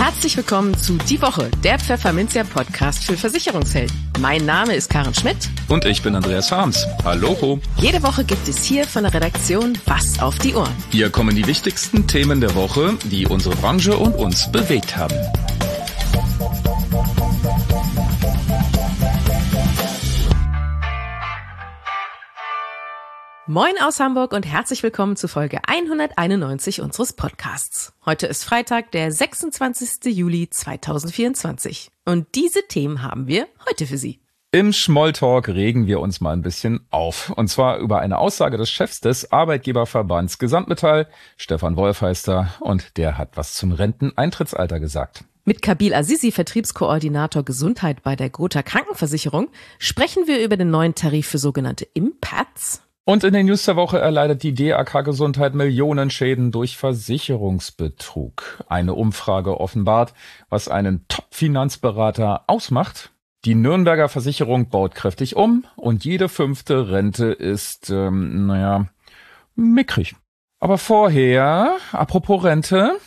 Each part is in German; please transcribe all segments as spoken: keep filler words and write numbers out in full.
Herzlich willkommen zu Die Woche, der Pfefferminzia-Podcast für Versicherungshelden. Mein Name ist Karen Schmidt. Und ich bin Andreas Harms. Hallo. Jede Woche gibt es hier von der Redaktion was auf die Ohren. Hier kommen die wichtigsten Themen der Woche, die unsere Branche und uns bewegt haben. Moin aus Hamburg und herzlich willkommen zu Folge hunderteinundneunzig unseres Podcasts. Heute ist Freitag, der sechsundzwanzigster Juli zweitausendvierundzwanzig. Und diese Themen haben wir heute für Sie. Im Smalltalk regen wir uns mal ein bisschen auf. Und zwar über eine Aussage des Chefs des Arbeitgeberverbands Gesamtmetall, Stefan Wolf heißt er, und der hat was zum Renteneintrittsalter gesagt. Mit Kabil Azizi, Vertriebskoordinator Gesundheit bei der Gotha Krankenversicherung, sprechen wir über den neuen Tarif für sogenannte Impats. Und in den News der Woche erleidet die D A K Gesundheit Millionenschäden durch Versicherungsbetrug. Eine Umfrage offenbart, was einen Top-Finanzberater ausmacht. Die Nürnberger Versicherung baut kräftig um und jede fünfte Rente ist, ähm, naja, mickrig. Aber vorher, apropos Rente.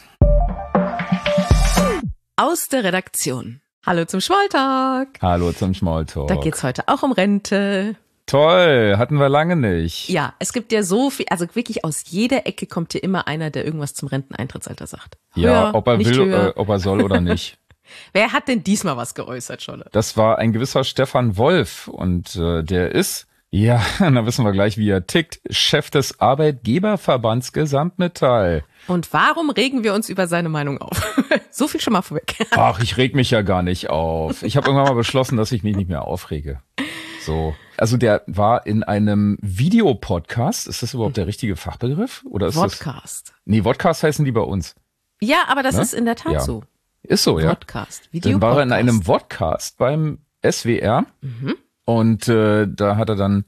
Aus der Redaktion. Hallo zum Smalltalk. Hallo zum Smalltalk. Da geht's heute auch um Rente. Toll, hatten wir lange nicht. Ja, es gibt ja so viel, also wirklich aus jeder Ecke kommt hier immer einer, der irgendwas zum Renteneintrittsalter sagt. Höher, ja, ob er will, höher. äh, ob er soll oder nicht. Wer hat denn diesmal was geäußert, Scholle? Das war ein gewisser Stefan Wolf und äh, der ist, ja, da wissen wir gleich, wie er tickt, Chef des Arbeitgeberverbands Gesamtmetall. Und warum regen wir uns über seine Meinung auf? So viel schon mal vorweg. Ach, ich reg mich ja gar nicht auf. Ich habe irgendwann mal beschlossen, dass ich mich nicht mehr aufrege. So, also der war in einem Videopodcast. Ist das überhaupt der richtige Fachbegriff? Oder ist Vodcast. Das, nee, Vodcast heißen die bei uns. Ja, aber das ne? ist in der Tat ja. so. Ist so, ja. Vodcast, Video Dann war er in einem Vodcast beim S W R mhm. und äh, da hat er dann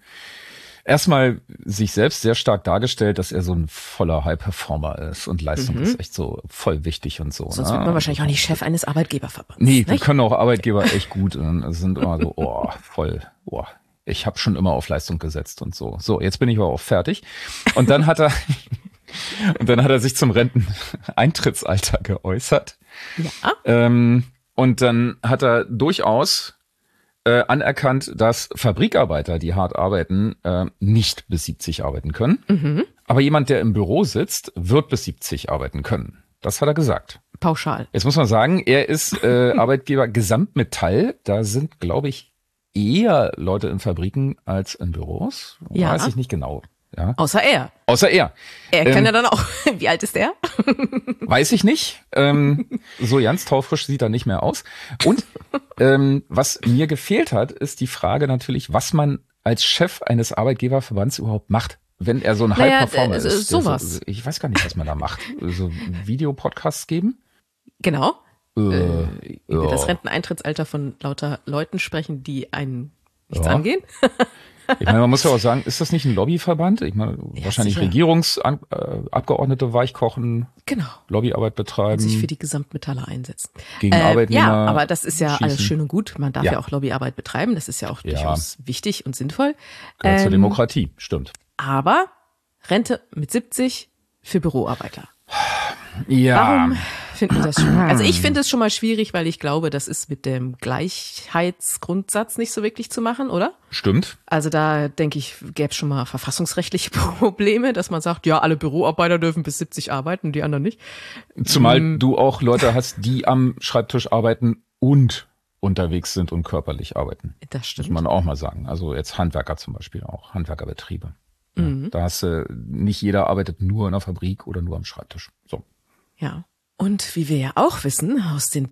erstmal sich selbst sehr stark dargestellt, dass er so ein voller High-Performer ist und Leistung mhm. ist echt so voll wichtig und so. Sonst ne? wird man wahrscheinlich auch nicht Chef eines Arbeitgeberverbands. Nee, nicht? wir können auch Arbeitgeber echt gut und sind immer so, oh, voll, oh. Ich habe schon immer auf Leistung gesetzt und so. So, jetzt bin ich aber auch fertig. Und dann hat er und dann hat er sich zum Renteneintrittsalter geäußert. Ja. Ähm, und dann hat er durchaus äh, anerkannt, dass Fabrikarbeiter, die hart arbeiten, äh, nicht bis siebzig arbeiten können. Mhm. Aber jemand, der im Büro sitzt, wird bis siebzig arbeiten können. Das hat er gesagt. Pauschal. Jetzt muss man sagen, er ist äh, Arbeitgeber Gesamtmetall. Da sind, glaube ich, eher Leute in Fabriken als in Büros. Ja. Weiß ich nicht genau. Ja. Außer er. Außer er. Er ähm, kann ja dann auch. Wie alt ist er? Weiß ich nicht. Ähm, so ganz taufrisch sieht er nicht mehr aus. Und ähm, was mir gefehlt hat, ist die Frage natürlich, was man als Chef eines Arbeitgeberverbands überhaupt macht, wenn er so ein naja, High-Performer äh, ist. sowas. So, ich weiß gar nicht, was man da macht. So Videopodcasts geben? Genau. Äh, äh, über ja. das Renteneintrittsalter von lauter Leuten sprechen, die einen nichts Ja. angehen. Ich meine, man muss ja auch sagen, ist das nicht ein Lobbyverband? Ich meine, Ja, wahrscheinlich sicher. Regierungsabgeordnete weichkochen, Genau. Lobbyarbeit betreiben, Sich für die Gesamtmetaller einsetzen. gegen Äh, Arbeitnehmer. ja, aber das ist ja schießen. alles schön und gut. Man darf ja, Ja. auch Lobbyarbeit betreiben. Das ist ja auch Ja. durchaus wichtig und sinnvoll. Gehört zur Ähm, Demokratie, stimmt. Aber Rente mit siebzig für Büroarbeiter. Ja. Warum finden wir das schwierig? Also ich finde es schon mal schwierig, weil ich glaube, das ist mit dem Gleichheitsgrundsatz nicht so wirklich zu machen, oder? Stimmt. Also da denke ich, gäbe es schon mal verfassungsrechtliche Probleme, dass man sagt, ja, alle Büroarbeiter dürfen bis siebzig arbeiten, die anderen nicht. Zumal Ähm, du auch Leute hast, die am Schreibtisch arbeiten und unterwegs sind und körperlich arbeiten. Das Muss stimmt. man auch mal sagen. Also jetzt Handwerker zum Beispiel auch, Handwerkerbetriebe. Ja, Mhm. da hast du, nicht jeder arbeitet nur in der Fabrik oder nur am Schreibtisch. So. Ja. Und wie wir ja auch wissen, aus den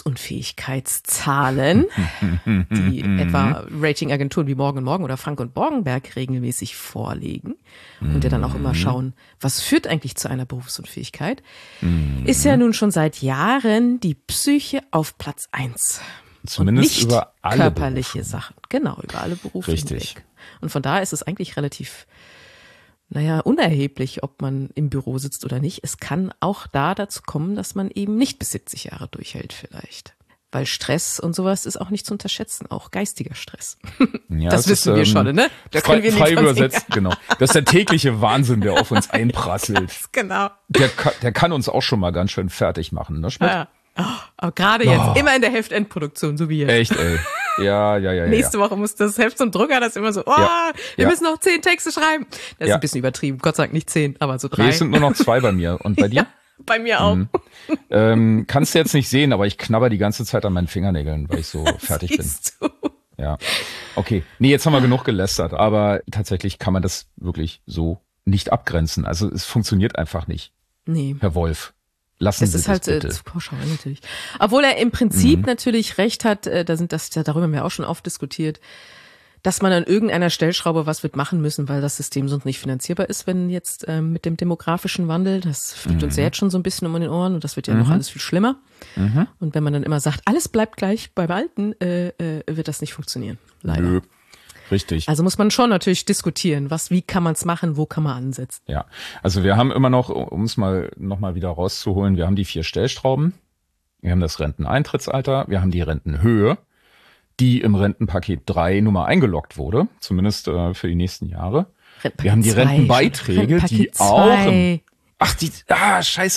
Berufsunfähigkeitszahlen, die etwa Ratingagenturen wie Morgen und Morgen oder Frank und Borgenberg regelmäßig vorlegen und ja dann auch immer schauen, was führt eigentlich zu einer Berufsunfähigkeit, ist ja nun schon seit Jahren die Psyche auf Platz eins. Zumindest und nicht über alle körperliche Berufe. Sachen. Genau, über alle Berufe Richtig. hinweg. Und von daher ist es eigentlich relativ, naja, unerheblich, ob man im Büro sitzt oder nicht. Es kann auch da dazu kommen, dass man eben nicht bis siebzig Jahre durchhält vielleicht. Weil Stress und sowas ist auch nicht zu unterschätzen, auch geistiger Stress. Ja, das es wissen ist, wir ähm, schon, ne? Da frei, können wir frei nicht von übersetzt, genau. Das ist der tägliche Wahnsinn, der auf uns einprasselt. Genau. Der, ka- der kann uns auch schon mal ganz schön fertig machen, ne, Schmidt? Ja, Oh, aber gerade jetzt, oh. immer in der Heftendproduktion, so wie jetzt. Echt, ey. Ja, ja, ja. Nächste ja. Woche muss das Heft zum Drucker, das ist immer so, oh, ja, wir ja. müssen noch zehn Texte schreiben. Das ist ja. ein bisschen übertrieben, Gott sei Dank nicht zehn, aber so drei. Nee, es sind nur noch zwei bei mir. Und bei dir? Ja, bei mir auch. Mhm. Ähm, kannst du jetzt nicht sehen, aber ich knabber die ganze Zeit an meinen Fingernägeln, weil ich so fertig Siehst bin. Du. Ja, okay. Nee, jetzt haben wir genug gelästert, aber tatsächlich kann man das wirklich so nicht abgrenzen. Also es funktioniert einfach nicht. Nee. Herr Wolf. Lassen es Sie ist das halt bitte. Äh, zu pauschal natürlich. Obwohl er im Prinzip Mhm. natürlich recht hat, äh, da sind das, darüber haben wir auch schon oft diskutiert, dass man an irgendeiner Stellschraube was wird machen müssen, weil das System sonst nicht finanzierbar ist, wenn jetzt ähm, mit dem demografischen Wandel, das fliegt Mhm. uns ja jetzt schon so ein bisschen um den Ohren und das wird ja Mhm. noch alles viel schlimmer. Mhm. Und wenn man dann immer sagt, alles bleibt gleich beim Alten, äh, äh, wird das nicht funktionieren, leider. Nö. Richtig. Also muss man schon natürlich diskutieren, was, wie kann man es machen, wo kann man ansetzen. Ja, also wir haben immer noch, um es mal noch mal wieder rauszuholen, wir haben die vier Stellschrauben, wir haben das Renteneintrittsalter, wir haben die Rentenhöhe, die im Rentenpaket drei nun mal eingeloggt wurde, zumindest äh, für die nächsten Jahre. Wir haben die zwei, Rentenbeiträge, Rentenpaket die zwei. auch im, ach, die, ah, scheiße.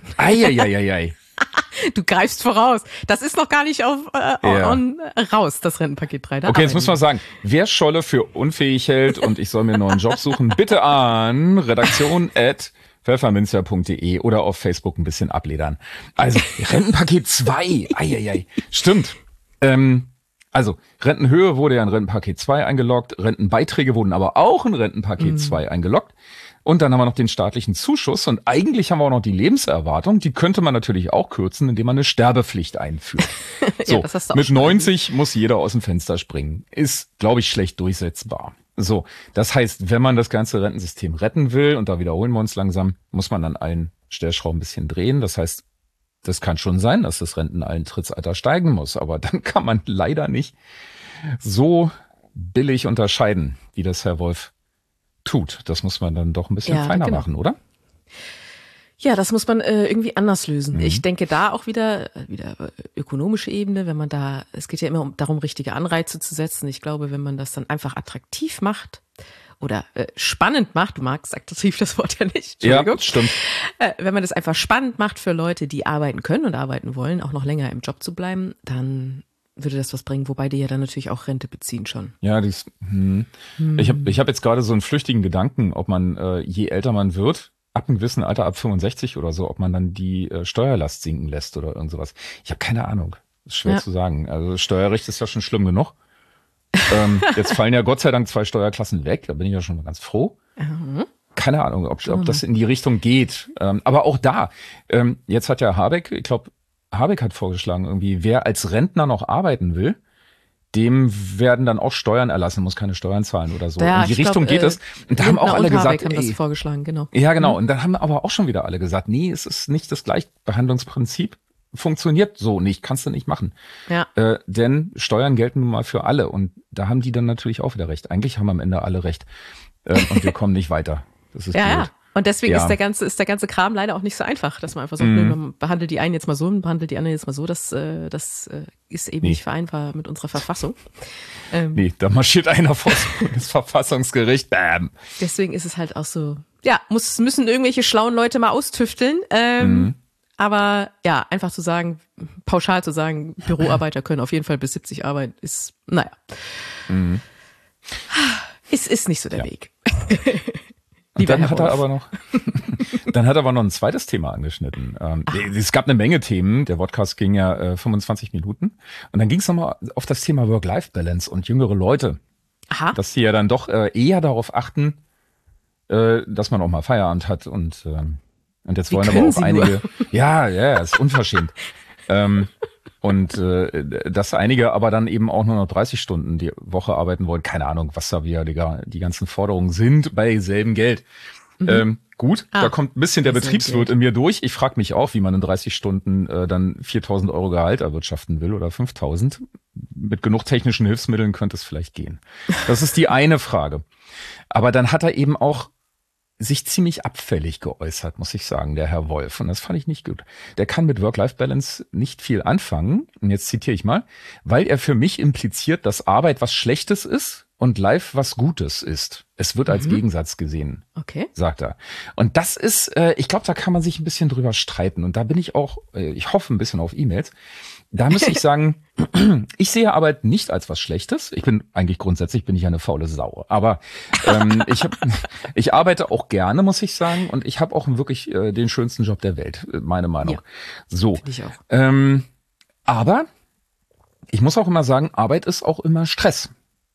Eieieiei. Du greifst voraus. Das ist noch gar nicht auf äh, Ja. on, raus, das Rentenpaket drei. Da Okay, jetzt arbeiten muss man wir. sagen, wer Scholle für unfähig hält und ich soll mir einen neuen Job suchen, bitte an redaktion at pfefferminzia punkt de oder auf Facebook ein bisschen abledern. Also, Rentenpaket zwei. Eieiei. Stimmt. Ähm, also, Rentenhöhe wurde ja in Rentenpaket zwei eingeloggt, Rentenbeiträge wurden aber auch in Rentenpaket Mhm. zwei eingeloggt. Und dann haben wir noch den staatlichen Zuschuss und eigentlich haben wir auch noch die Lebenserwartung. Die könnte man natürlich auch kürzen, indem man eine Sterbepflicht einführt. So, Ja, das hast du auch mit schon neunzig muss jeder aus dem Fenster springen. Ist, glaube ich, schlecht durchsetzbar. So, das heißt, wenn man das ganze Rentensystem retten will, und da wiederholen wir uns langsam, muss man an allen Stellschrauben ein bisschen drehen. Das heißt, das kann schon sein, dass das Renteneintrittsalter steigen muss, aber dann kann man leider nicht so billig unterscheiden, wie das Herr Wolf tut. Das muss man dann doch ein bisschen Ja, feiner genau. machen, oder? Ja, das muss man äh, irgendwie anders lösen. Mhm. Ich denke da auch wieder, äh, wieder äh, ökonomische Ebene, wenn man da, es geht ja immer um, darum, richtige Anreize zu setzen. Ich glaube, wenn man das dann einfach attraktiv macht oder äh, spannend macht, du magst attraktiv das Wort ja nicht, Entschuldigung. Ja, stimmt. Äh, wenn man das einfach spannend macht für Leute, die arbeiten können und arbeiten wollen, auch noch länger im Job zu bleiben, dann würde das was bringen, wobei die ja dann natürlich auch Rente beziehen schon. Ja, dies, hm. ich habe ich hab jetzt gerade so einen flüchtigen Gedanken, ob man, äh, je älter man wird, ab einem gewissen Alter, ab fünfundsechzig oder so, ob man dann die äh, Steuerlast sinken lässt oder irgend sowas. Ich habe keine Ahnung. Ist schwer Ja. zu sagen. Also Steuerrecht ist ja schon schlimm genug. ähm, jetzt fallen ja Gott sei Dank zwei Steuerklassen weg, da bin ich ja schon mal ganz froh. Mhm. Keine Ahnung, ob, ob das in die Richtung geht. Ähm, aber auch da, ähm, jetzt hat ja Habeck, ich glaube, Habeck hat vorgeschlagen, irgendwie, wer als Rentner noch arbeiten will, dem werden dann auch Steuern erlassen, muss keine Steuern zahlen oder so. Ja, in die ich Richtung glaub, geht äh, es. Und da haben auch Lindner alle und Habeck gesagt, haben das ey, vorgeschlagen, genau. ja genau. Und dann haben aber auch schon wieder alle gesagt, nee, es ist nicht das Gleichbehandlungsprinzip. Funktioniert so nicht, kannst du nicht machen. Ja. Äh, denn Steuern gelten nun mal für alle. Und da haben die dann natürlich auch wieder recht. Eigentlich haben am Ende alle recht. Äh, und wir kommen nicht weiter. Das ist Ja, blöd. ja. Und deswegen Ja. ist der ganze, ist der ganze Kram leider auch nicht so einfach, dass man einfach sagt, Mhm. nö, man behandelt die einen jetzt mal so und behandelt die anderen jetzt mal so. Das, äh, das äh, ist eben Nee. nicht vereinbar mit unserer Verfassung. Ähm, Nee, da marschiert einer vor das Verfassungsgericht. Bam. Deswegen ist es halt auch so, ja, muss, müssen irgendwelche schlauen Leute mal austüfteln. Ähm, Mhm. Aber ja, einfach zu sagen, pauschal zu sagen, Büroarbeiter können auf jeden Fall bis siebzig arbeiten, ist, naja. Mhm. Es ist nicht so der Ja. Weg. Und Lieber dann Herr hat er Wolf. aber noch, dann hat er aber noch ein zweites Thema angeschnitten. Ähm, es gab eine Menge Themen. Der Podcast ging ja äh, fünfundzwanzig Minuten. Und dann ging es nochmal auf das Thema Work-Life-Balance und jüngere Leute, Aha. dass sie ja dann doch äh, eher darauf achten, äh, dass man auch mal Feierabend hat. Und, ähm, und jetzt Wie wollen aber können auch Sie einige, nur? ja, ja, ist unverschämt. ähm, und äh, dass einige aber dann eben auch nur noch dreißig Stunden die Woche arbeiten wollen. Keine Ahnung, was da wieder die, die ganzen Forderungen sind bei selben Geld. Mhm. Ähm, gut, Ah, da kommt ein bisschen der bei selben Betriebswirt Geld. in mir durch. Ich frage mich auch, wie man in dreißig Stunden äh, dann viertausend Euro Gehalt erwirtschaften will oder fünftausend. Mit genug technischen Hilfsmitteln könnte es vielleicht gehen. Das ist die eine Frage. Aber dann hat er eben auch sich ziemlich abfällig geäußert, muss ich sagen, der Herr Wolf. Und das fand ich nicht gut. Der kann mit Work-Life-Balance nicht viel anfangen. Und jetzt zitiere ich mal, weil er für mich impliziert, dass Arbeit was Schlechtes ist, und Life was Gutes ist. Es wird als mhm. Gegensatz gesehen, okay. sagt er. Und das ist, äh, ich glaube, da kann man sich ein bisschen drüber streiten. Und da bin ich auch, äh, ich hoffe ein bisschen auf E-Mails. Da muss ich sagen, ich sehe Arbeit nicht als was Schlechtes. Ich bin eigentlich grundsätzlich bin ich eine faule Sau. Aber ähm, ich, hab, ich arbeite auch gerne, muss ich sagen. Und ich habe auch wirklich äh, den schönsten Job der Welt, meine Meinung. Ja, so. Finde ich auch. Ähm, aber ich muss auch immer sagen, Arbeit ist auch immer Stress.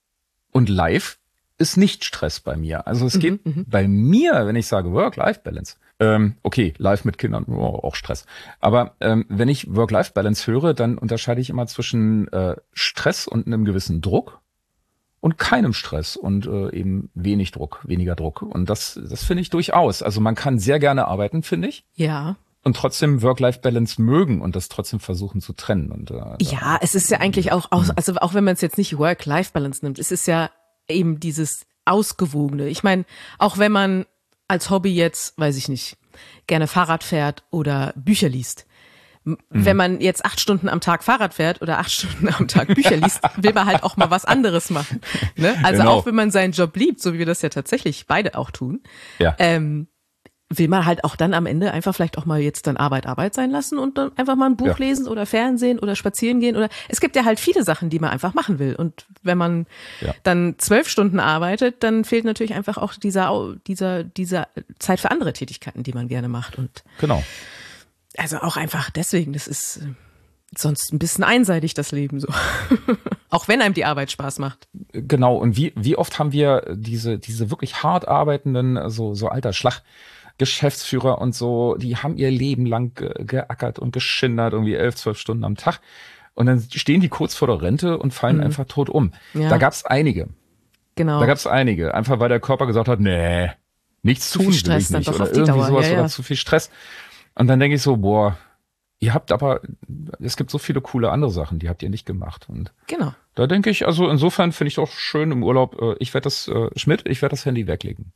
Und Life ist nicht Stress bei mir. Also es geht mhm, bei mir, wenn ich sage Work-Life-Balance, ähm, okay, Life mit Kindern, oh, auch Stress. Aber ähm, wenn ich Work-Life-Balance höre, dann unterscheide ich immer zwischen äh, Stress und einem gewissen Druck und keinem Stress und äh, eben wenig Druck, weniger Druck. Und das, das finde ich durchaus. Also man kann sehr gerne arbeiten, finde ich. Ja. Und trotzdem Work-Life-Balance mögen und das trotzdem versuchen zu trennen. Und, äh, ja, es ist ja eigentlich auch, auch also auch wenn man es jetzt nicht Work-Life-Balance nimmt, es ist ja eben dieses Ausgewogene. Ich meine, auch wenn man als Hobby jetzt, weiß ich nicht, gerne Fahrrad fährt oder Bücher liest. Mhm. Wenn man jetzt acht Stunden am Tag Fahrrad fährt oder acht Stunden am Tag Bücher liest, will man halt auch mal was anderes machen. Ne? Also genau. auch wenn man seinen Job liebt, so wie wir das ja tatsächlich beide auch tun, ja. ähm, will man halt auch dann am Ende einfach vielleicht auch mal jetzt dann Arbeit Arbeit sein lassen und dann einfach mal ein Buch ja. lesen oder Fernsehen oder spazieren gehen oder es gibt ja halt viele Sachen, die man einfach machen will und wenn man ja. dann zwölf Stunden arbeitet, dann fehlt natürlich einfach auch dieser dieser dieser Zeit für andere Tätigkeiten, die man gerne macht und genau. Also auch einfach deswegen, das ist sonst ein bisschen einseitig das Leben so. Auch wenn einem die Arbeit Spaß macht. Genau und wie wie oft haben wir diese diese wirklich hart arbeitenden so so alter Schlag Geschäftsführer und so, die haben ihr Leben lang ge- geackert und geschindert, irgendwie elf, zwölf Stunden am Tag. Und dann stehen die kurz vor der Rente und fallen mhm. einfach tot um. Ja. Da gab's einige. Genau. Da gab's einige. Einfach weil der Körper gesagt hat, nee, nichts tun will ich nicht. Oder irgendwie Dauer. sowas ja, ja. oder zu viel Stress. Und dann denke ich so, boah, ihr habt aber, es gibt so viele coole andere Sachen, die habt ihr nicht gemacht. Und genau. Da denke ich, also insofern finde ich doch schön im Urlaub, ich werde das, äh, Schmidt, ich werde das Handy weglegen.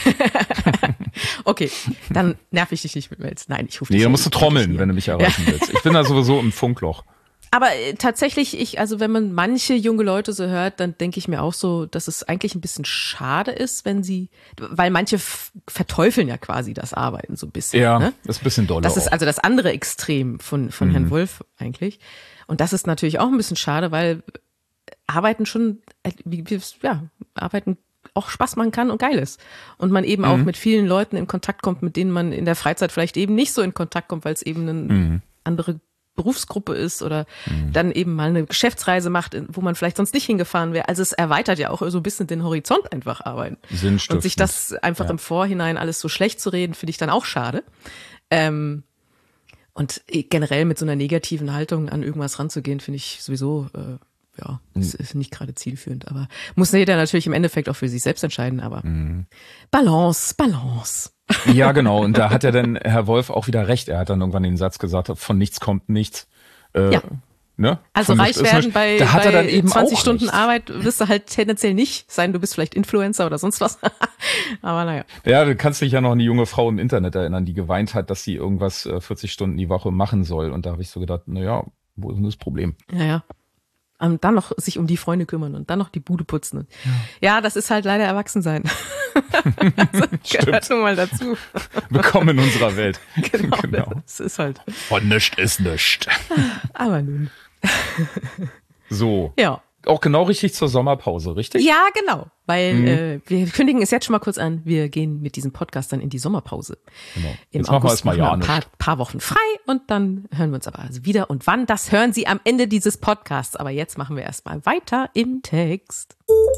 Okay, dann nerv ich dich nicht mit Mails. Nein, ich rufe dich. Nee, da musst du trommeln, wenn du mich erreichen ja. willst. Ich bin da sowieso im Funkloch. Aber äh, tatsächlich, ich, also wenn man manche junge Leute so hört, dann denke ich mir auch so, dass es eigentlich ein bisschen schade ist, wenn sie, weil manche f- verteufeln ja quasi das Arbeiten so ein bisschen. Ja, ne? das ist ein bisschen doller. Das ist auch. also das andere Extrem von, von mhm. Herrn Wolf eigentlich. Und das ist natürlich auch ein bisschen schade, weil Arbeiten schon, wie, wie, ja, Arbeiten auch Spaß machen kann und geil ist. Und man eben mhm. auch mit vielen Leuten in Kontakt kommt, mit denen man in der Freizeit vielleicht eben nicht so in Kontakt kommt, weil es eben eine mhm. andere Berufsgruppe ist oder mhm. dann eben mal eine Geschäftsreise macht, wo man vielleicht sonst nicht hingefahren wäre. Also es erweitert ja auch so ein bisschen den Horizont einfach arbeiten. Sinnstiftend. Und sich das einfach ja. im Vorhinein alles so schlecht zu reden, finde ich dann auch schade. Ähm, und generell mit so einer negativen Haltung an irgendwas ranzugehen, finde ich sowieso äh, ja, das ist nicht gerade zielführend, aber muss jeder natürlich im Endeffekt auch für sich selbst entscheiden, aber mhm. Balance, Balance. Ja, genau. Und da hat ja dann Herr Wolf auch wieder recht. Er hat dann irgendwann den Satz gesagt, von nichts kommt nichts. Äh, ja. Ne? Also von reich werden bei, da hat bei er dann eben zwanzig auch Stunden recht. Arbeit wirst du halt tendenziell nicht sein. Du bist vielleicht Influencer oder sonst was. Aber naja. Ja, du kannst dich ja noch an eine junge Frau im Internet erinnern, die geweint hat, dass sie irgendwas äh, vierzig Stunden die Woche machen soll. Und da habe ich so gedacht, na ja, wo ist denn das Problem? Ja, ja. Und dann noch sich um die Freunde kümmern und dann noch die Bude putzen. Ja, ja das ist halt leider Erwachsensein. Das gehört nun mal dazu. Willkommen in unserer Welt. Genau, genau. Das ist halt. Und nichts ist nichts. Aber nun. So. Ja. Auch genau richtig zur Sommerpause, richtig? Ja, genau. Weil mhm. äh, wir kündigen es jetzt schon mal kurz an, wir gehen mit diesem Podcast dann in die Sommerpause. Genau. Im jetzt August machen wir erstmal ja ein paar, paar Wochen frei und dann hören wir uns aber also wieder. Und wann, das hören Sie am Ende dieses Podcasts. Aber jetzt machen wir erstmal weiter im Text.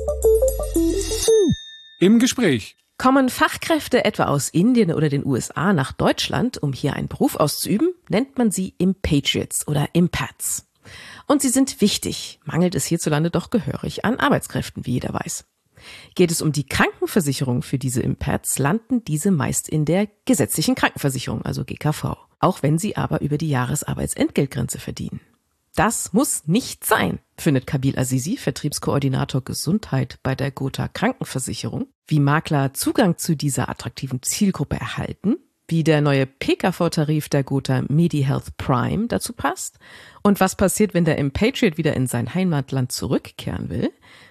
Im Gespräch. Kommen Fachkräfte etwa aus Indien oder den U S A nach Deutschland, um hier einen Beruf auszuüben, nennt man sie Impatriots oder Impats. Und sie sind wichtig, mangelt es hierzulande doch gehörig an Arbeitskräften, wie jeder weiß. Geht es um die Krankenversicherung für diese Impats, landen diese meist in der gesetzlichen Krankenversicherung, also G K V, auch wenn sie aber über die Jahresarbeitsentgeltgrenze verdienen. Das muss nicht sein, findet Kabil Azizi, Vertriebskoordinator Gesundheit bei der Gotha Krankenversicherung. Wie Makler Zugang zu dieser attraktiven Zielgruppe erhalten, wie der neue P K V-Tarif der Gotha MediHealth Prime dazu passt und was passiert, wenn der Impatriot wieder in sein Heimatland zurückkehren will,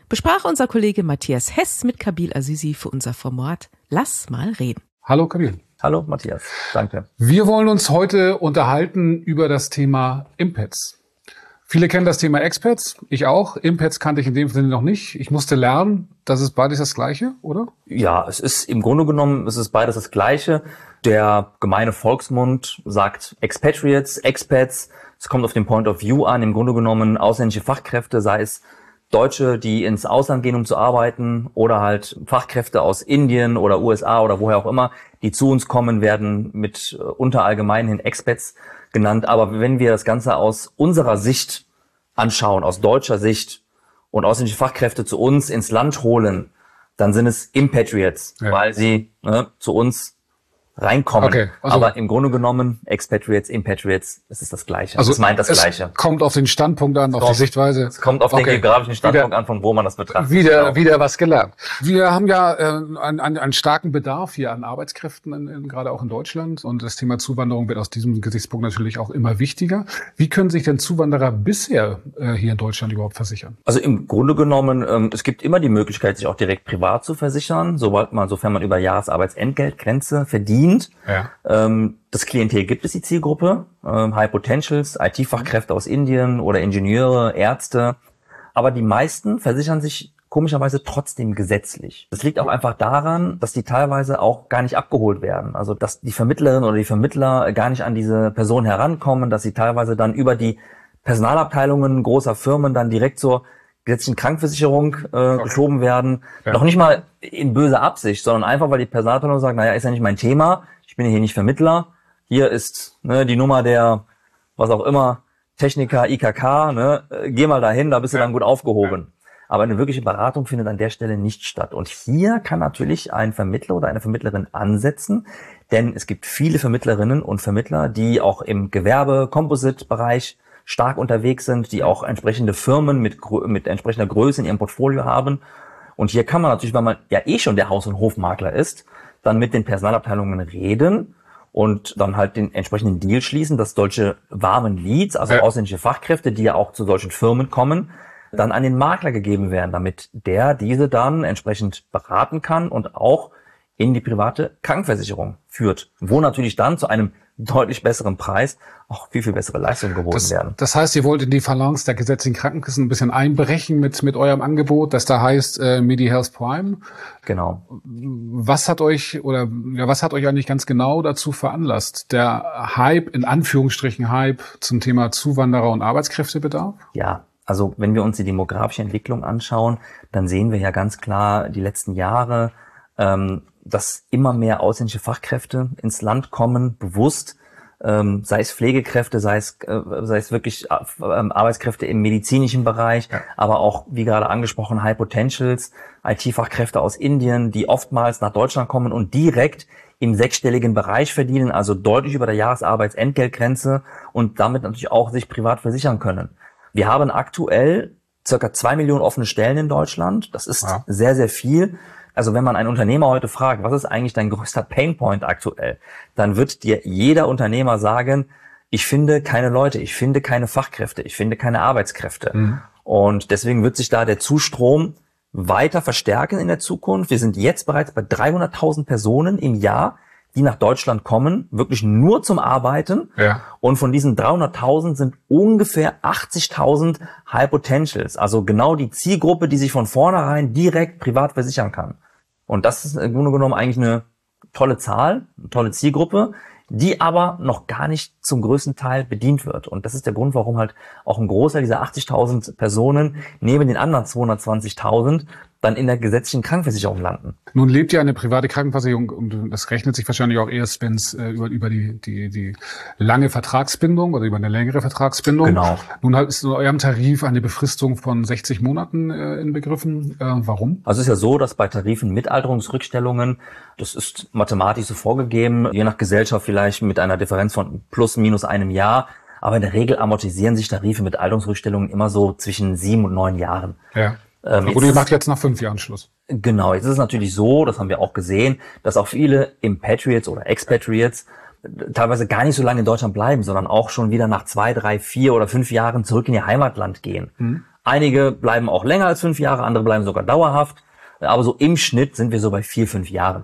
besprach unser Kollege Matthias Hess mit Kabil Azizi für unser Format Lass mal reden. Hallo Kabil. Hallo Matthias, danke. Wir wollen uns heute unterhalten über das Thema Impads. Viele kennen das Thema Expads, ich auch. Impads kannte ich in dem Sinne noch nicht. Ich musste lernen, das ist beides das Gleiche, oder? Ja, es ist im Grunde genommen, es ist beides das Gleiche. Der gemeine Volksmund sagt Expatriates, Expats. Es kommt auf den Point of View an. Im Grunde genommen ausländische Fachkräfte, sei es Deutsche, die ins Ausland gehen, um zu arbeiten, oder halt Fachkräfte aus Indien oder U S A oder woher auch immer, die zu uns kommen, werden mit äh, unter allgemeinhin Expats genannt. Aber wenn wir das Ganze aus unserer Sicht anschauen, aus deutscher Sicht, und ausländische Fachkräfte zu uns ins Land holen, dann sind es Impatriates, ja, weil sie ne, zu uns reinkommen. Okay, also aber im Grunde genommen, Expatriates, Impatriates, es ist das Gleiche. Also es meint das es Gleiche. Kommt auf den Standpunkt an, auf kommt, die Sichtweise. Es kommt auf okay. den geografischen Standpunkt wieder, an, von wo man das betrachtet. Wieder, genau. wieder was gelernt. Wir haben ja äh, einen, einen starken Bedarf hier an Arbeitskräften, in, in, gerade auch in Deutschland. Und das Thema Zuwanderung wird aus diesem Gesichtspunkt natürlich auch immer wichtiger. Wie können sich denn Zuwanderer bisher äh, hier in Deutschland überhaupt versichern? Also im Grunde genommen, ähm, es gibt immer die Möglichkeit, sich auch direkt privat zu versichern, sobald man, sofern man über Jahresarbeitsentgeltgrenze verdient. Ja. Ähm, Das Klientel gibt es, die Zielgruppe, ähm, High Potentials, I T-Fachkräfte aus Indien oder Ingenieure, Ärzte. Aber die meisten versichern sich komischerweise trotzdem gesetzlich. Das liegt auch einfach daran, dass die teilweise auch gar nicht abgeholt werden. Also dass die Vermittlerin oder die Vermittler gar nicht an diese Person herankommen, dass sie teilweise dann über die Personalabteilungen großer Firmen dann direkt zur gesetzlichen Krankenversicherung äh, okay. geschoben werden. Ja. Noch nicht mal in böser Absicht, sondern einfach, weil die Personalabteilung sagt, naja, ist ja nicht mein Thema, ich bin ja hier nicht Vermittler, hier ist ne, die Nummer der, was auch immer, Techniker, I K K, ne, geh mal dahin, da bist du ja. dann gut aufgehoben. Ja. Aber eine wirkliche Beratung findet an der Stelle nicht statt. Und hier kann natürlich ein Vermittler oder eine Vermittlerin ansetzen, denn es gibt viele Vermittlerinnen und Vermittler, die auch im Gewerbe-Composite-Bereich stark unterwegs sind, die auch entsprechende Firmen mit, mit entsprechender Größe in ihrem Portfolio haben. Und hier kann man natürlich, weil man ja eh schon der Haus- und Hofmakler ist, dann mit den Personalabteilungen reden und dann halt den entsprechenden Deal schließen, dass solche warmen Leads, also ja. ausländische Fachkräfte, die ja auch zu solchen Firmen kommen, dann an den Makler gegeben werden, damit der diese dann entsprechend beraten kann und auch in die private Krankenversicherung führt, wo natürlich dann zu einem deutlich besseren Preis auch viel, viel bessere Leistungen geboten das, werden. Das heißt, ihr wollt in die Phalanx der gesetzlichen Krankenkassen ein bisschen einbrechen mit mit eurem Angebot, das da heißt äh, MediHealth Prime. Genau. Was hat euch oder ja, was hat euch eigentlich ganz genau dazu veranlasst? Der Hype, in Anführungsstrichen Hype, zum Thema Zuwanderer und Arbeitskräftebedarf? Ja, also wenn wir uns die demografische Entwicklung anschauen, dann sehen wir ja ganz klar die letzten Jahre, ähm, dass immer mehr ausländische Fachkräfte ins Land kommen, bewusst, ähm, sei es Pflegekräfte, sei es, äh, sei es wirklich äh, Arbeitskräfte im medizinischen Bereich, ja. aber auch, wie gerade angesprochen, High Potentials, I T-Fachkräfte aus Indien, die oftmals nach Deutschland kommen und direkt im sechsstelligen Bereich verdienen, also deutlich über der Jahresarbeitsentgeltgrenze und damit natürlich auch sich privat versichern können. Wir haben aktuell circa zwei Millionen offene Stellen in Deutschland. Das ist ja. sehr, sehr viel. Also wenn man einen Unternehmer heute fragt, was ist eigentlich dein größter Painpoint aktuell, dann wird dir jeder Unternehmer sagen, ich finde keine Leute, ich finde keine Fachkräfte, ich finde keine Arbeitskräfte. Mhm. Und deswegen wird sich da der Zustrom weiter verstärken in der Zukunft. Wir sind jetzt bereits bei dreihunderttausend Personen im Jahr, die nach Deutschland kommen, wirklich nur zum Arbeiten. Ja. Und von diesen dreihunderttausend sind ungefähr achtzigtausend High Potentials, also genau die Zielgruppe, die sich von vornherein direkt privat versichern kann. Und das ist im Grunde genommen eigentlich eine tolle Zahl, eine tolle Zielgruppe, die aber noch gar nicht zum größten Teil bedient wird. Und das ist der Grund, warum halt auch ein Großteil dieser achtzigtausend Personen neben den anderen zweihundertzwanzigtausend dann in der gesetzlichen Krankenversicherung landen. Nun lebt ja eine private Krankenversicherung und das rechnet sich wahrscheinlich auch erst, wenn es äh, über, über die, die, die lange Vertragsbindung oder über eine längere Vertragsbindung. Genau. Nun ist in eurem Tarif eine Befristung von sechzig Monaten äh, inbegriffen. Äh, warum? Also es ist ja so, dass bei Tarifen mit Alterungsrückstellungen, das ist mathematisch so vorgegeben, je nach Gesellschaft vielleicht mit einer Differenz von plus minus einem Jahr, aber in der Regel amortisieren sich Tarife mit Alterungsrückstellungen immer so zwischen sieben und neun Jahren. Ja. Ähm, Oder ihr macht jetzt nach fünf Jahren Schluss. Genau, jetzt ist es natürlich so, das haben wir auch gesehen, dass auch viele Impatriates oder Expatriates teilweise gar nicht so lange in Deutschland bleiben, sondern auch schon wieder nach zwei, drei, vier oder fünf Jahren zurück in ihr Heimatland gehen. Mhm. Einige bleiben auch länger als fünf Jahre, andere bleiben sogar dauerhaft. Aber so im Schnitt sind wir so bei vier, fünf Jahren.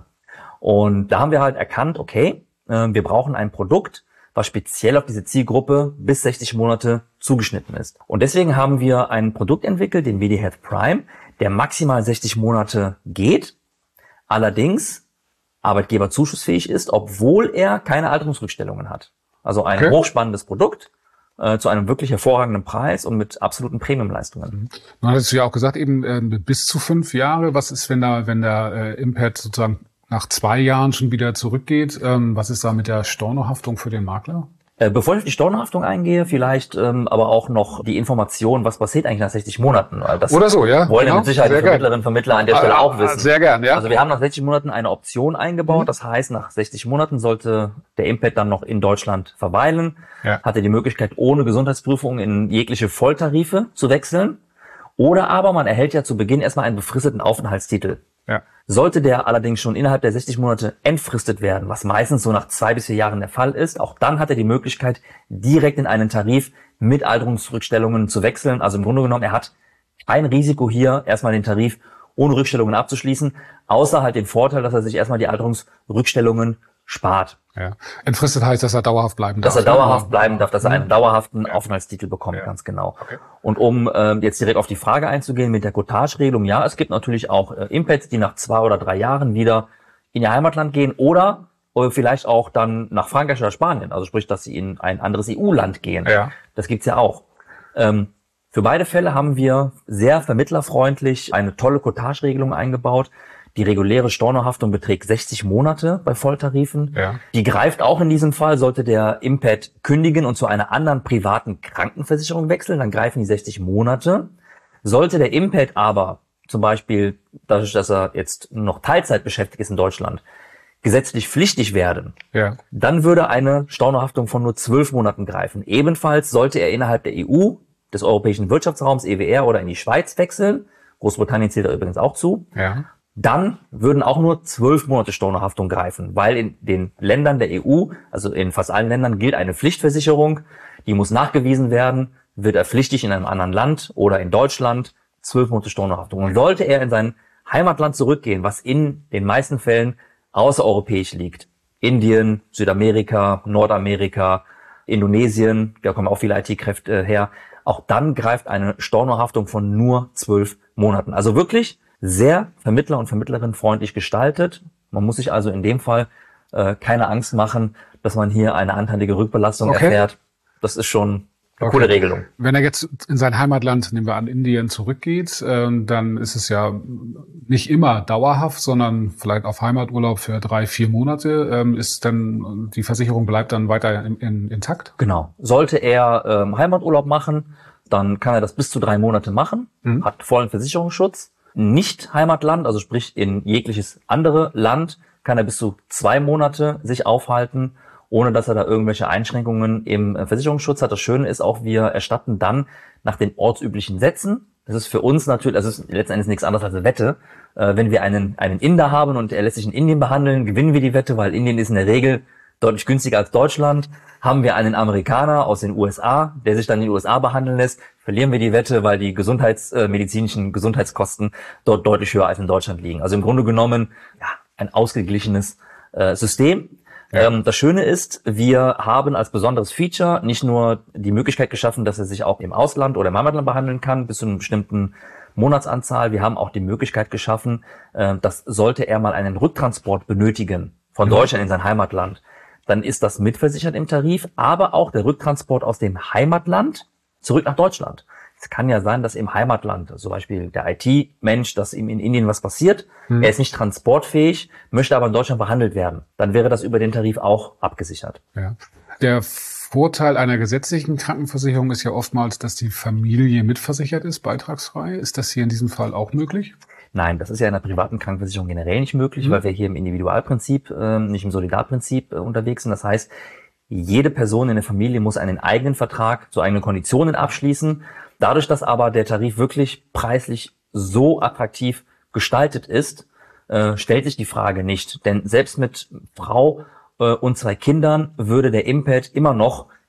Und da haben wir halt erkannt, okay, wir brauchen ein Produkt, was speziell auf diese Zielgruppe bis sechzig Monate zugeschnitten ist. Und deswegen haben wir ein Produkt entwickelt, den W D Health Prime, der maximal sechzig Monate geht, allerdings arbeitgeberzuschussfähig ist, obwohl er keine Alterungsrückstellungen hat. Also ein okay. hochspannendes Produkt äh, zu einem wirklich hervorragenden Preis und mit absoluten Premiumleistungen. Du hattest ja auch gesagt, eben äh, bis zu fünf Jahre. Was ist, wenn da, wenn der äh, Impact sozusagen nach zwei Jahren schon wieder zurückgeht? Ähm, was ist da mit der Stornohaftung für den Makler? Äh, bevor ich auf die Stornohaftung eingehe, vielleicht ähm, aber auch noch die Information, was passiert eigentlich nach sechzig Monaten. Das Oder so, ja. Wollen genau. mit Sicherheit die Vermittlerinnen und Vermittler an der Stelle ah, auch wissen. Sehr gern, ja. Also wir haben nach sechzig Monaten eine Option eingebaut. Mhm. Das heißt, nach sechzig Monaten sollte der Impact dann noch in Deutschland verweilen. Ja. Hatte die Möglichkeit, ohne Gesundheitsprüfung in jegliche Volltarife zu wechseln. Oder aber man erhält ja zu Beginn erstmal einen befristeten Aufenthaltstitel. Ja. Sollte der allerdings schon innerhalb der sechzig Monate entfristet werden, was meistens so nach zwei bis vier Jahren der Fall ist, auch dann hat er die Möglichkeit, direkt in einen Tarif mit Alterungsrückstellungen zu wechseln. Also im Grunde genommen, er hat kein Risiko hier, erstmal den Tarif ohne Rückstellungen abzuschließen, außer halt den Vorteil, dass er sich erstmal die Alterungsrückstellungen spart. Ja. Entfristet heißt, dass er dauerhaft bleiben darf. Dass er dauerhaft bleiben darf, dass er einen dauerhaften Aufenthaltstitel bekommt, ja. ganz genau. Okay. Und um äh, jetzt direkt auf die Frage einzugehen mit der Cottage-Regelung, ja, es gibt natürlich auch äh, Impacts, die nach zwei oder drei Jahren wieder in ihr Heimatland gehen oder äh, vielleicht auch dann nach Frankreich oder Spanien, also sprich, dass sie in ein anderes E U-Land gehen. Ja. Das gibt's ja auch. Ähm, für beide Fälle haben wir sehr vermittlerfreundlich eine tolle Cottage-Regelung eingebaut. Die reguläre Stornohaftung beträgt sechzig Monate bei Volltarifen. Ja. Die greift auch in diesem Fall, sollte der Impact kündigen und zu einer anderen privaten Krankenversicherung wechseln, dann greifen die sechzig Monate. Sollte der Impact aber zum Beispiel, dadurch, dass er jetzt noch Teilzeit beschäftigt ist in Deutschland, gesetzlich pflichtig werden, ja. dann würde eine Stornohaftung von nur zwölf Monaten greifen. Ebenfalls sollte er innerhalb der E U, des Europäischen Wirtschaftsraums, E W R, oder in die Schweiz wechseln. Großbritannien zählt da übrigens auch zu. Ja. Dann würden auch nur zwölf Monate Stornohaftung greifen, weil in den Ländern der E U, also in fast allen Ländern, gilt eine Pflichtversicherung, die muss nachgewiesen werden, wird er pflichtig in einem anderen Land oder in Deutschland, zwölf Monate Stornohaftung. Und sollte er in sein Heimatland zurückgehen, was in den meisten Fällen außereuropäisch liegt, Indien, Südamerika, Nordamerika, Indonesien, da kommen auch viele I T-Kräfte her, auch dann greift eine Stornohaftung von nur zwölf Monaten. Also wirklich sehr Vermittler- und Vermittlerin freundlich gestaltet. Man muss sich also in dem Fall äh, keine Angst machen, dass man hier eine anteilige Rückbelastung okay. erfährt. Das ist schon eine okay. coole Regelung. Wenn er jetzt in sein Heimatland, nehmen wir an Indien, zurückgeht, äh, dann ist es ja nicht immer dauerhaft, sondern vielleicht auf Heimaturlaub für drei, vier Monate. Ähm, ist dann die Versicherung bleibt dann weiter in, in, intakt? Genau. Sollte er ähm, Heimaturlaub machen, dann kann er das bis zu drei Monate machen, mhm. hat vollen Versicherungsschutz. Nicht Heimatland, also sprich in jegliches andere Land, kann er bis zu zwei Monate sich aufhalten, ohne dass er da irgendwelche Einschränkungen im Versicherungsschutz hat. Das Schöne ist auch, wir erstatten dann nach den ortsüblichen Sätzen. Das ist für uns natürlich, das ist letzten Endes nichts anderes als eine Wette. Äh, wenn wir einen, einen Inder haben und er lässt sich in Indien behandeln, gewinnen wir die Wette, weil Indien ist in der Regel deutlich günstiger als Deutschland. Haben wir einen Amerikaner aus den U S A, der sich dann in den U S A behandeln lässt, verlieren wir die Wette, weil die gesundheits, äh, medizinischen Gesundheitskosten dort deutlich höher als in Deutschland liegen. Also im Grunde genommen ja, ein ausgeglichenes äh, System. Ja. Ähm, das Schöne ist, wir haben als besonderes Feature nicht nur die Möglichkeit geschaffen, dass er sich auch im Ausland oder im Heimatland behandeln kann, bis zu einer bestimmten Monatsanzahl. Wir haben auch die Möglichkeit geschaffen, äh, dass sollte er mal einen Rücktransport benötigen von Deutschland in sein Heimatland, dann ist das mitversichert im Tarif, aber auch der Rücktransport aus dem Heimatland zurück nach Deutschland. Es kann ja sein, dass im Heimatland, zum Beispiel der I T-Mensch, dass ihm in Indien was passiert, hm. er ist nicht transportfähig, möchte aber in Deutschland behandelt werden. Dann wäre das über den Tarif auch abgesichert. Ja. Der Vorteil einer gesetzlichen Krankenversicherung ist ja oftmals, dass die Familie mitversichert ist, beitragsfrei. Ist das hier in diesem Fall auch möglich? Nein, das ist ja in der privaten Krankenversicherung generell nicht möglich, mhm. weil wir hier im Individualprinzip, äh, nicht im Solidarprinzip äh, unterwegs sind. Das heißt, jede Person in der Familie muss einen eigenen Vertrag zu eigenen Konditionen abschließen. Dadurch, dass aber der Tarif wirklich preislich so attraktiv gestaltet ist, äh, stellt sich die Frage nicht. Denn selbst mit Frau äh, und zwei Kindern würde der Impact immer noch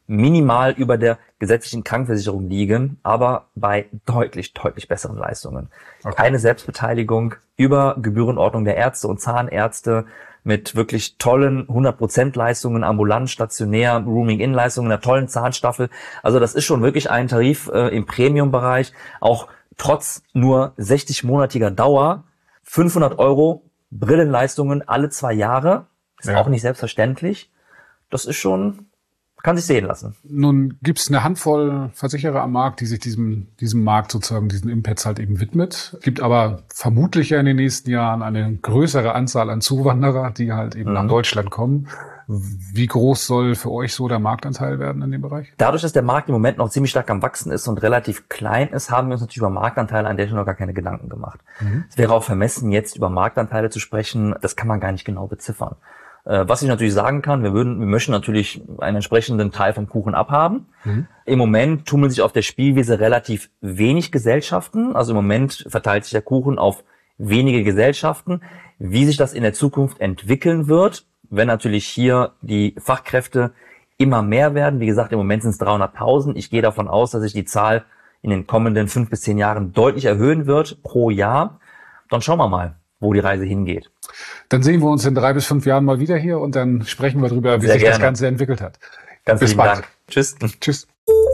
minimal über der gesetzlichen Krankenversicherung liegen, aber bei deutlich, deutlich besseren Leistungen. Okay. Keine Selbstbeteiligung, über Gebührenordnung der Ärzte und Zahnärzte mit wirklich tollen hundert Prozent Leistungen, ambulant, stationär, Rooming-In-Leistungen, einer tollen Zahnstaffel. Also das ist schon wirklich ein Tarif äh, im Premium-Bereich, auch trotz nur sechzig-monatiger Dauer, fünfhundert Euro Brillenleistungen alle zwei Jahre, ist ja auch nicht selbstverständlich. Das ist schon... kann sich sehen lassen. Nun gibt es eine Handvoll Versicherer am Markt, die sich diesem diesem Markt sozusagen, diesen Impads halt eben widmet. Es gibt aber vermutlich ja in den nächsten Jahren eine größere Anzahl an Zuwanderer, die halt eben mhm. nach Deutschland kommen. Wie groß soll für euch so der Marktanteil werden in dem Bereich? Dadurch, dass der Markt im Moment noch ziemlich stark am Wachsen ist und relativ klein ist, haben wir uns natürlich über Marktanteile an der Stelle noch gar keine Gedanken gemacht. Mhm. Es wäre auch vermessen, jetzt über Marktanteile zu sprechen. Das kann man gar nicht genau beziffern. Was ich natürlich sagen kann, wir würden, wir möchten natürlich einen entsprechenden Teil vom Kuchen abhaben. Mhm. Im Moment tummeln sich auf der Spielwiese relativ wenig Gesellschaften. Also im Moment verteilt sich der Kuchen auf wenige Gesellschaften. Wie sich das in der Zukunft entwickeln wird, wenn natürlich hier die Fachkräfte immer mehr werden. Wie gesagt, im Moment sind es dreihunderttausend. Ich gehe davon aus, dass sich die Zahl in den kommenden fünf bis zehn Jahren deutlich erhöhen wird pro Jahr. Dann schauen wir mal, wo die Reise hingeht. Dann sehen wir uns in drei bis fünf Jahren mal wieder hier und dann sprechen wir darüber, wie Sehr sich gerne. das Ganze entwickelt hat. Ganz bis bald. Dank. Tschüss. Tschüss.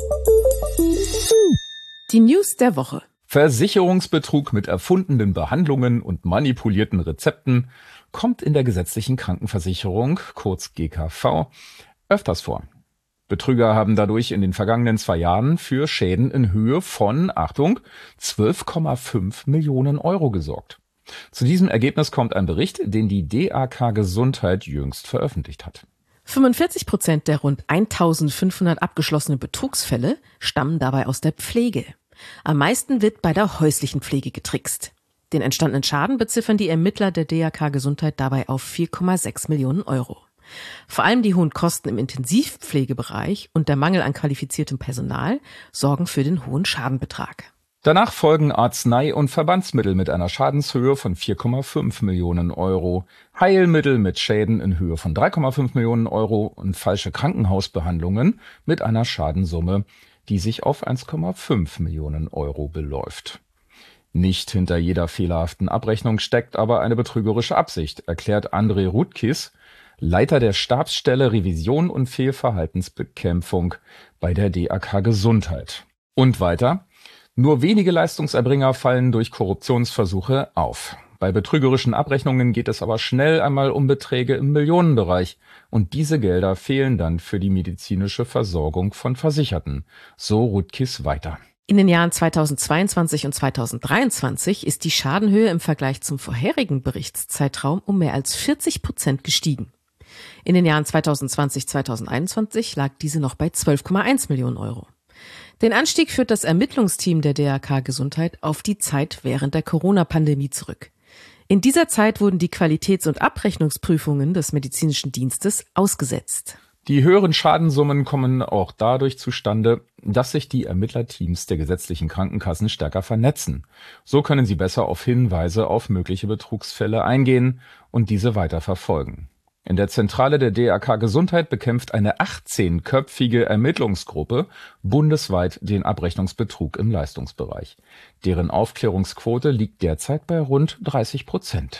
Die News der Woche. Versicherungsbetrug mit erfundenen Behandlungen und manipulierten Rezepten kommt in der gesetzlichen Krankenversicherung, kurz G K V, öfters vor. Betrüger haben dadurch in den vergangenen zwei Jahren für Schäden in Höhe von, Achtung, zwölf Komma fünf Millionen Euro gesorgt. Zu diesem Ergebnis kommt ein Bericht, den die D A K Gesundheit jüngst veröffentlicht hat. fünfundvierzig Prozent der rund eintausendfünfhundert abgeschlossenen Betrugsfälle stammen dabei aus der Pflege. Am meisten wird bei der häuslichen Pflege getrickst. Den entstandenen Schaden beziffern die Ermittler der D A K Gesundheit dabei auf vier Komma sechs Millionen Euro. Vor allem die hohen Kosten im Intensivpflegebereich und der Mangel an qualifiziertem Personal sorgen für den hohen Schadenbetrag. Danach folgen Arznei- und Verbandsmittel mit einer Schadenshöhe von vier Komma fünf Millionen Euro, Heilmittel mit Schäden in Höhe von drei Komma fünf Millionen Euro und falsche Krankenhausbehandlungen mit einer Schadensumme, die sich auf eins Komma fünf Millionen Euro beläuft. Nicht hinter jeder fehlerhaften Abrechnung steckt aber eine betrügerische Absicht, erklärt André Rudkis, Leiter der Stabsstelle Revision und Fehlverhaltensbekämpfung bei der D A K Gesundheit. Und weiter: Nur wenige Leistungserbringer fallen durch Korruptionsversuche auf. Bei betrügerischen Abrechnungen geht es aber schnell einmal um Beträge im Millionenbereich und diese Gelder fehlen dann für die medizinische Versorgung von Versicherten. So Rudkis weiter. In den Jahren zweitausendzweiundzwanzig und zweitausenddreiundzwanzig ist die Schadenhöhe im Vergleich zum vorherigen Berichtszeitraum um mehr als vierzig Prozent gestiegen. In den Jahren zweitausendzwanzig, zweitausendeinundzwanzig lag diese noch bei zwölf Komma eins Millionen Euro. Den Anstieg führt das Ermittlungsteam der D A K Gesundheit auf die Zeit während der Corona-Pandemie zurück. In dieser Zeit wurden die Qualitäts- und Abrechnungsprüfungen des medizinischen Dienstes ausgesetzt. Die höheren Schadensummen kommen auch dadurch zustande, dass sich die Ermittlerteams der gesetzlichen Krankenkassen stärker vernetzen. So können sie besser auf Hinweise auf mögliche Betrugsfälle eingehen und diese weiter verfolgen. In der Zentrale der D A K Gesundheit bekämpft eine achtzehnköpfige Ermittlungsgruppe bundesweit den Abrechnungsbetrug im Leistungsbereich. Deren Aufklärungsquote liegt derzeit bei rund dreißig Prozent.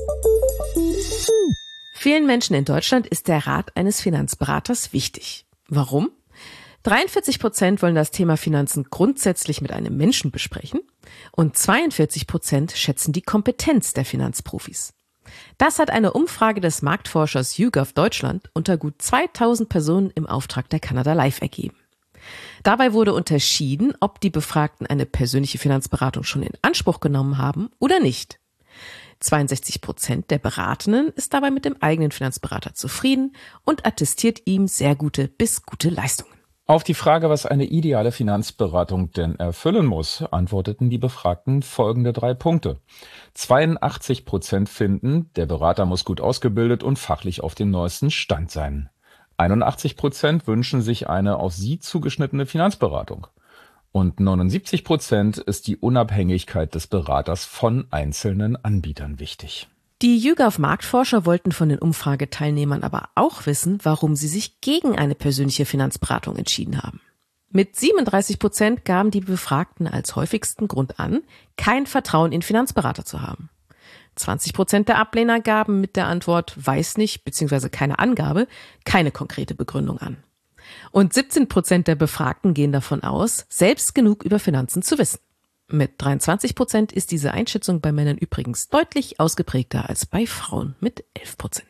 Vielen Menschen in Deutschland ist der Rat eines Finanzberaters wichtig. Warum? dreiundvierzig Prozent wollen das Thema Finanzen grundsätzlich mit einem Menschen besprechen und zweiundvierzig Prozent schätzen die Kompetenz der Finanzprofis. Das hat eine Umfrage des Marktforschers YouGov Deutschland unter gut zweitausend Personen im Auftrag der Canada Life ergeben. Dabei wurde unterschieden, ob die Befragten eine persönliche Finanzberatung schon in Anspruch genommen haben oder nicht. zweiundsechzig Prozent der Beratenden ist dabei mit dem eigenen Finanzberater zufrieden und attestiert ihm sehr gute bis gute Leistungen. Auf die Frage, was eine ideale Finanzberatung denn erfüllen muss, antworteten die Befragten folgende drei Punkte. zweiundachtzig Prozent finden, der Berater muss gut ausgebildet und fachlich auf dem neuesten Stand sein. einundachtzig Prozent wünschen sich eine auf sie zugeschnittene Finanzberatung. Und neunundsiebzig Prozent ist die Unabhängigkeit des Beraters von einzelnen Anbietern wichtig. Die YouGov-Marktforscher wollten von den Umfrageteilnehmern aber auch wissen, warum sie sich gegen eine persönliche Finanzberatung entschieden haben. Mit siebenunddreißig Prozent gaben die Befragten als häufigsten Grund an, kein Vertrauen in Finanzberater zu haben. zwanzig Prozent der Ablehner gaben mit der Antwort weiß nicht bzw. keine Angabe keine konkrete Begründung an. Und siebzehn Prozent der Befragten gehen davon aus, selbst genug über Finanzen zu wissen. Mit dreiundzwanzig Prozent ist diese Einschätzung bei Männern übrigens deutlich ausgeprägter als bei Frauen mit elf Prozent.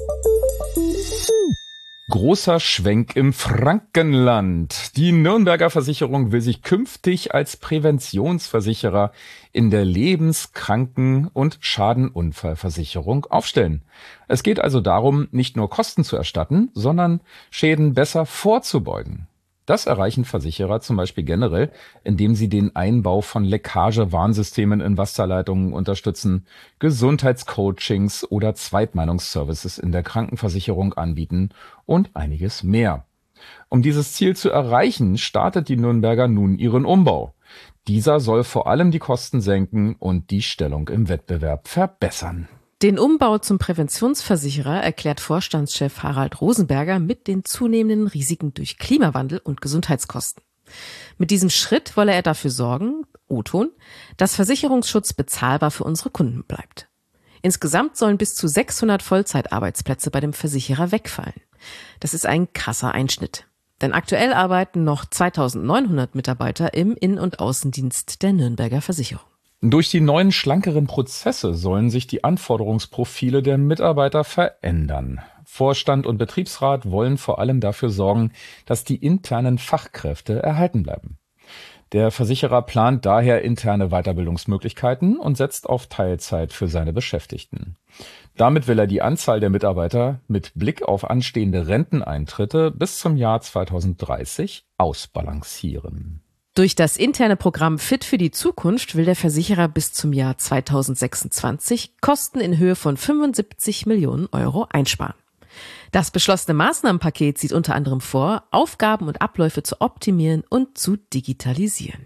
Großer Schwenk im Frankenland. Die Nürnberger Versicherung will sich künftig als Präventionsversicherer in der Lebens-, Kranken- und Schadenunfallversicherung aufstellen. Es geht also darum, nicht nur Kosten zu erstatten, sondern Schäden besser vorzubeugen. Das erreichen Versicherer zum Beispiel generell, indem sie den Einbau von Leckage-Warnsystemen in Wasserleitungen unterstützen, Gesundheitscoachings oder Zweitmeinungsservices in der Krankenversicherung anbieten und einiges mehr. Um dieses Ziel zu erreichen, startet die Nürnberger nun ihren Umbau. Dieser soll vor allem die Kosten senken und die Stellung im Wettbewerb verbessern. Den Umbau zum Präventionsversicherer erklärt Vorstandschef Harald Rosenberger mit den zunehmenden Risiken durch Klimawandel und Gesundheitskosten. Mit diesem Schritt wolle er dafür sorgen, O-Ton, dass Versicherungsschutz bezahlbar für unsere Kunden bleibt. Insgesamt sollen bis zu sechshundert Vollzeitarbeitsplätze bei dem Versicherer wegfallen. Das ist ein krasser Einschnitt. Denn aktuell arbeiten noch zweitausendneunhundert Mitarbeiter im Innen- und Außendienst der Nürnberger Versicherung. Durch die neuen, schlankeren Prozesse sollen sich die Anforderungsprofile der Mitarbeiter verändern. Vorstand und Betriebsrat wollen vor allem dafür sorgen, dass die internen Fachkräfte erhalten bleiben. Der Versicherer plant daher interne Weiterbildungsmöglichkeiten und setzt auf Teilzeit für seine Beschäftigten. Damit will er die Anzahl der Mitarbeiter mit Blick auf anstehende Renteneintritte bis zum Jahr zweitausenddreißig ausbalancieren. Durch das interne Programm Fit für die Zukunft will der Versicherer bis zum Jahr zweitausendsechsundzwanzig Kosten in Höhe von fünfundsiebzig Millionen Euro einsparen. Das beschlossene Maßnahmenpaket sieht unter anderem vor, Aufgaben und Abläufe zu optimieren und zu digitalisieren.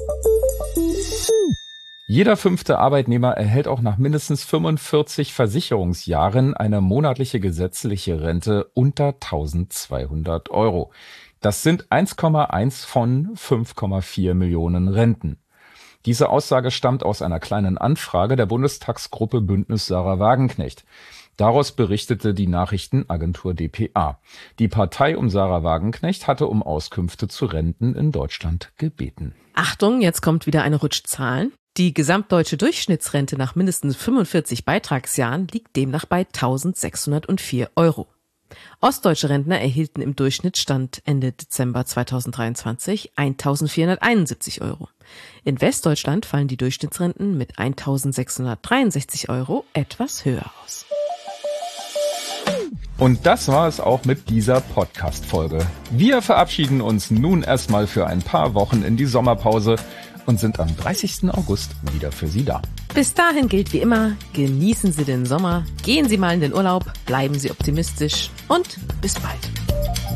Jeder fünfte Arbeitnehmer erhält auch nach mindestens fünfundvierzig Versicherungsjahren eine monatliche gesetzliche Rente unter eintausendzweihundert Euro. Das sind eins Komma eins von fünf Komma vier Millionen Renten. Diese Aussage stammt aus einer kleinen Anfrage der Bundestagsgruppe Bündnis Sarah Wagenknecht. Daraus berichtete die Nachrichtenagentur d p a. Die Partei um Sarah Wagenknecht hatte um Auskünfte zu Renten in Deutschland gebeten. Achtung, jetzt kommt wieder eine Rutschzahlen. Die gesamtdeutsche Durchschnittsrente nach mindestens fünfundvierzig Beitragsjahren liegt demnach bei eintausendsechshundertvier Euro. Ostdeutsche Rentner erhielten im Durchschnitt Stand Ende Dezember zweitausenddreiundzwanzig eintausendvierhunderteinundsiebzig Euro. In Westdeutschland fallen die Durchschnittsrenten mit eintausendsechshundertdreiundsechzig Euro etwas höher aus. Und das war es auch mit dieser Podcast-Folge. Wir verabschieden uns nun erstmal für ein paar Wochen in die Sommerpause und sind am dreißigsten August wieder für Sie da. Bis dahin gilt wie immer, genießen Sie den Sommer, gehen Sie mal in den Urlaub, bleiben Sie optimistisch und bis bald.